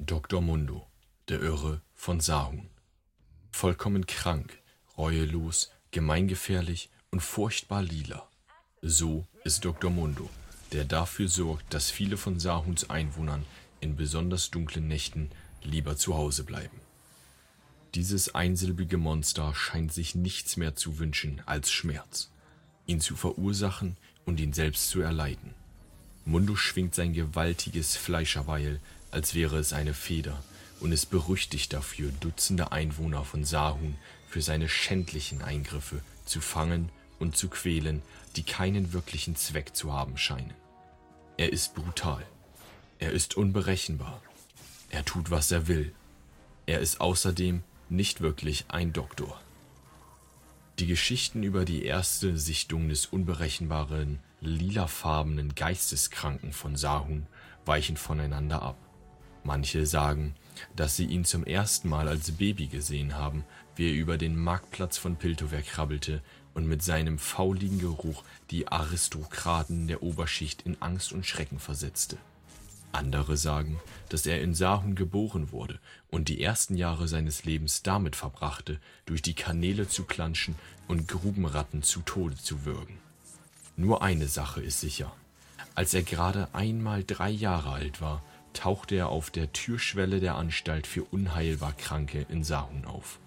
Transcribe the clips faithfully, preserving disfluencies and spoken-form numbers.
Doktor Mundo, der Irre von Sahun. Vollkommen krank, reuelos, gemeingefährlich und furchtbar lila. So ist Doktor Mundo, der dafür sorgt, dass viele von Sahuns Einwohnern in besonders dunklen Nächten lieber zu Hause bleiben. Dieses einsilbige Monster scheint sich nichts mehr zu wünschen als Schmerz, ihn zu verursachen und ihn selbst zu erleiden. Mundo schwingt sein gewaltiges Fleischerbeil, als wäre es eine Feder, und ist berüchtigt dafür, Dutzende Einwohner von Sahun für seine schändlichen Eingriffe zu fangen und zu quälen, die keinen wirklichen Zweck zu haben scheinen. Er ist brutal. Er ist unberechenbar. Er tut, was er will. Er ist außerdem nicht wirklich ein Doktor. Die Geschichten über die erste Sichtung des unberechenbaren, lilafarbenen Geisteskranken von Sahun weichen voneinander ab. Manche sagen, dass sie ihn zum ersten Mal als Baby gesehen haben, wie er über den Marktplatz von Piltover krabbelte und mit seinem fauligen Geruch die Aristokraten der Oberschicht in Angst und Schrecken versetzte. Andere sagen, dass er in Sahun geboren wurde und die ersten Jahre seines Lebens damit verbrachte, durch die Kanäle zu planschen und Grubenratten zu Tode zu würgen. Nur eine Sache ist sicher: Als er gerade einmal drei Jahre alt war, tauchte er auf der Türschwelle der Anstalt für unheilbar Kranke in Sahun auf.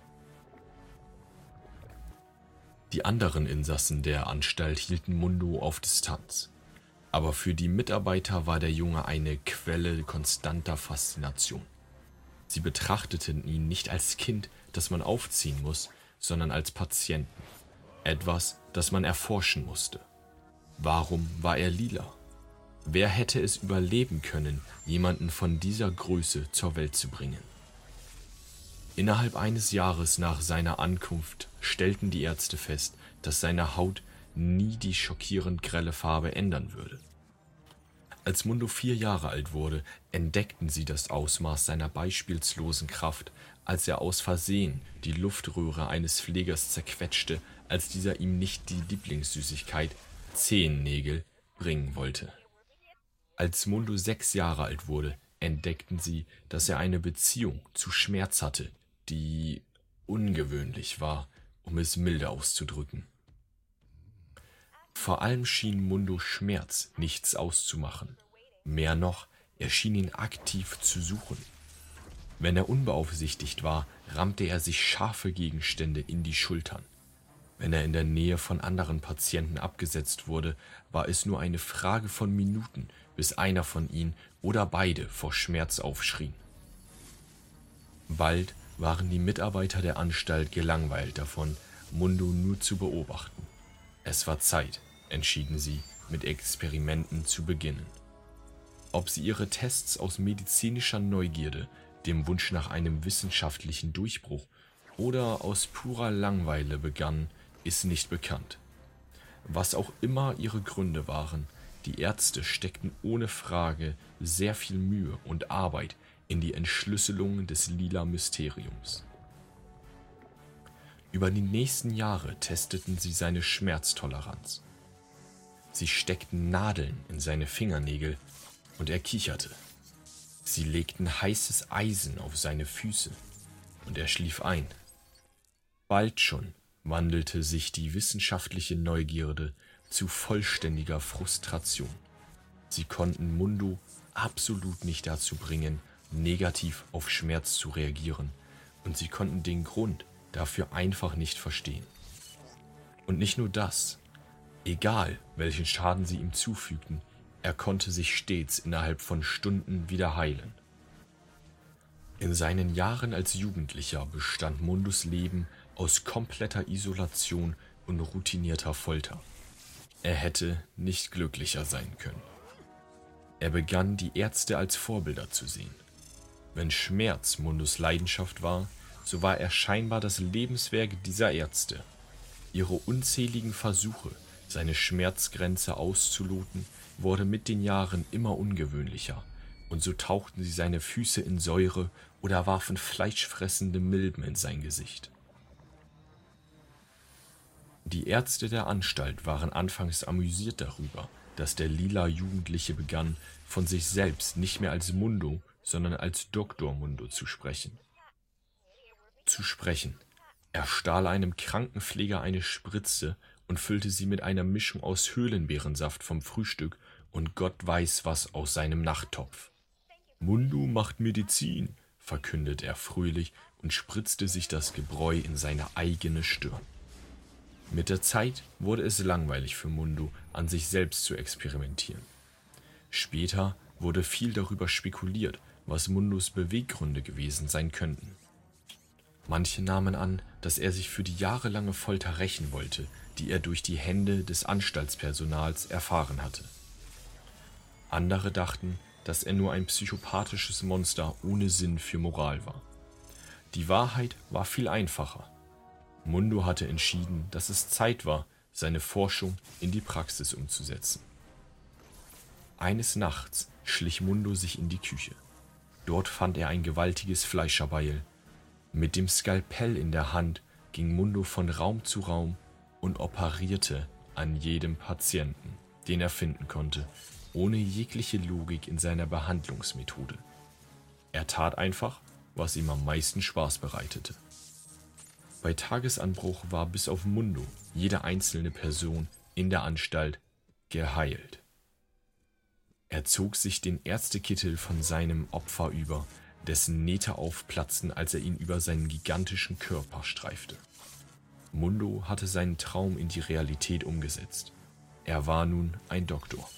Die anderen Insassen der Anstalt hielten Mundo auf Distanz. Aber für die Mitarbeiter war der Junge eine Quelle konstanter Faszination. Sie betrachteten ihn nicht als Kind, das man aufziehen muss, sondern als Patienten. Etwas, das man erforschen musste. Warum war er lila? Wer hätte es überleben können, jemanden von dieser Größe zur Welt zu bringen? Innerhalb eines Jahres nach seiner Ankunft stellten die Ärzte fest, dass seine Haut nie die schockierend grelle Farbe ändern würde. Als Mundo vier Jahre alt wurde, entdeckten sie das Ausmaß seiner beispielslosen Kraft, als er aus Versehen die Luftröhre eines Pflegers zerquetschte, als dieser ihm nicht die Lieblingssüßigkeit, Zehennägel, bringen wollte. Als Mundo sechs Jahre alt wurde, entdeckten sie, dass er eine Beziehung zu Schmerz hatte, die ungewöhnlich war, um es milde auszudrücken. Vor allem schien Mundo Schmerz nichts auszumachen. Mehr noch, er schien ihn aktiv zu suchen. Wenn er unbeaufsichtigt war, rammte er sich scharfe Gegenstände in die Schultern. Wenn er in der Nähe von anderen Patienten abgesetzt wurde, war es nur eine Frage von Minuten, bis einer von ihnen oder beide vor Schmerz aufschrien. Bald waren die Mitarbeiter der Anstalt gelangweilt davon, Mundo nur zu beobachten. Es war Zeit, entschieden sie, mit Experimenten zu beginnen. Ob sie ihre Tests aus medizinischer Neugierde, dem Wunsch nach einem wissenschaftlichen Durchbruch oder aus purer Langeweile begannen, ist nicht bekannt. Was auch immer ihre Gründe waren, die Ärzte steckten ohne Frage sehr viel Mühe und Arbeit in die Entschlüsselung des lila Mysteriums. Über die nächsten Jahre testeten sie seine Schmerztoleranz. Sie steckten Nadeln in seine Fingernägel und er kicherte. Sie legten heißes Eisen auf seine Füße und er schlief ein. Bald schon wandelte sich die wissenschaftliche Neugierde zu vollständiger Frustration. Sie konnten Mundo absolut nicht dazu bringen, negativ auf Schmerz zu reagieren, und sie konnten den Grund dafür einfach nicht verstehen. Und nicht nur das, egal welchen Schaden sie ihm zufügten, er konnte sich stets innerhalb von Stunden wieder heilen. In seinen Jahren als Jugendlicher bestand Mundos Leben aus kompletter Isolation und routinierter Folter. Er hätte nicht glücklicher sein können. Er begann, die Ärzte als Vorbilder zu sehen. Wenn Schmerz Mundos Leidenschaft war, so war er scheinbar das Lebenswerk dieser Ärzte. Ihre unzähligen Versuche, seine Schmerzgrenze auszuloten, wurde mit den Jahren immer ungewöhnlicher, und so tauchten sie seine Füße in Säure oder warfen fleischfressende Milben in sein Gesicht. Die Ärzte der Anstalt waren anfangs amüsiert darüber, dass der lila Jugendliche begann, von sich selbst nicht mehr als Mundo, sondern als Doktor Mundo zu sprechen. Zu sprechen. Er stahl einem Krankenpfleger eine Spritze und füllte sie mit einer Mischung aus Höhlenbeerensaft vom Frühstück und Gott weiß was aus seinem Nachttopf. »Mundo macht Medizin«, verkündet er fröhlich und spritzte sich das Gebräu in seine eigene Stirn. Mit der Zeit wurde es langweilig für Mundo, an sich selbst zu experimentieren. Später wurde viel darüber spekuliert, was Mundos Beweggründe gewesen sein könnten. Manche nahmen an, dass er sich für die jahrelange Folter rächen wollte, die er durch die Hände des Anstaltspersonals erfahren hatte. Andere dachten, dass er nur ein psychopathisches Monster ohne Sinn für Moral war. Die Wahrheit war viel einfacher. Mundo hatte entschieden, dass es Zeit war, seine Forschung in die Praxis umzusetzen. Eines Nachts schlich Mundo sich in die Küche. Dort fand er ein gewaltiges Fleischerbeil. Mit dem Skalpell in der Hand ging Mundo von Raum zu Raum und operierte an jedem Patienten, den er finden konnte, ohne jegliche Logik in seiner Behandlungsmethode. Er tat einfach, was ihm am meisten Spaß bereitete. Bei Tagesanbruch war bis auf Mundo jede einzelne Person in der Anstalt geheilt. Er zog sich den Ärztekittel von seinem Opfer über, dessen Nähte aufplatzten, als er ihn über seinen gigantischen Körper streifte. Mundo hatte seinen Traum in die Realität umgesetzt. Er war nun ein Doktor.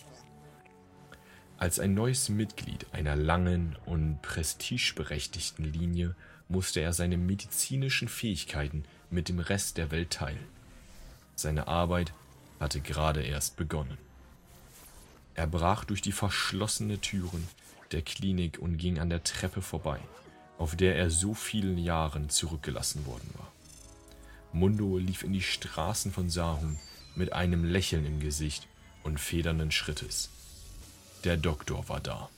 Als ein neues Mitglied einer langen und prestigeberechtigten Linie musste er seine medizinischen Fähigkeiten mit dem Rest der Welt teilen. Seine Arbeit hatte gerade erst begonnen. Er brach durch die verschlossenen Türen der Klinik und ging an der Treppe vorbei, auf der er so vielen Jahren zurückgelassen worden war. Mundo lief in die Straßen von Sahun mit einem Lächeln im Gesicht und federnden Schrittes. Der Doktor war da.